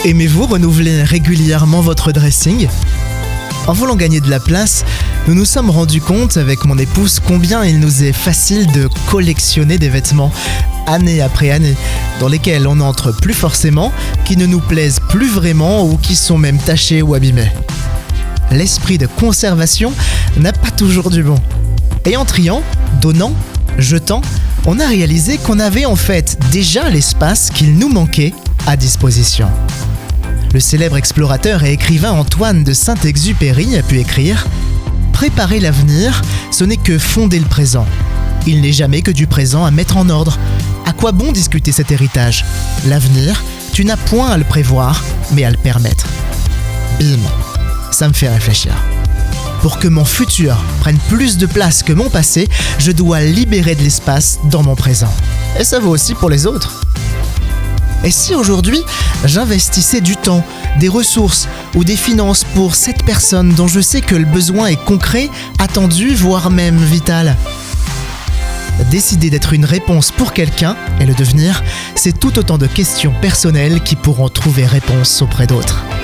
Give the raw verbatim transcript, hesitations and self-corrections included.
Aimez-vous renouveler régulièrement votre dressing ? En voulant gagner de la place, nous nous sommes rendus compte avec mon épouse combien il nous est facile de collectionner des vêtements, année après année, dans lesquels on n'entre plus forcément, qui ne nous plaisent plus vraiment ou qui sont même tachés ou abîmés. L'esprit de conservation n'a pas toujours du bon. Et en triant, donnant, jetant, on a réalisé qu'on avait en fait déjà l'espace qu'il nous manquait à disposition. Le célèbre explorateur et écrivain Antoine de Saint-Exupéry a pu écrire « Préparer l'avenir, ce n'est que fonder le présent. Il n'est jamais que du présent à mettre en ordre. À quoi bon discuter cet héritage ? L'avenir, tu n'as point à le prévoir, mais à le permettre. » Bim, ça me fait réfléchir. Pour que mon futur prenne plus de place que mon passé, je dois libérer de l'espace dans mon présent. Et ça vaut aussi pour les autres. Et si aujourd'hui, j'investissais du temps, des ressources ou des finances pour cette personne dont je sais que le besoin est concret, attendu, voire même vital ? Décider d'être une réponse pour quelqu'un et le devenir, c'est tout autant de questions personnelles qui pourront trouver réponse auprès d'autres.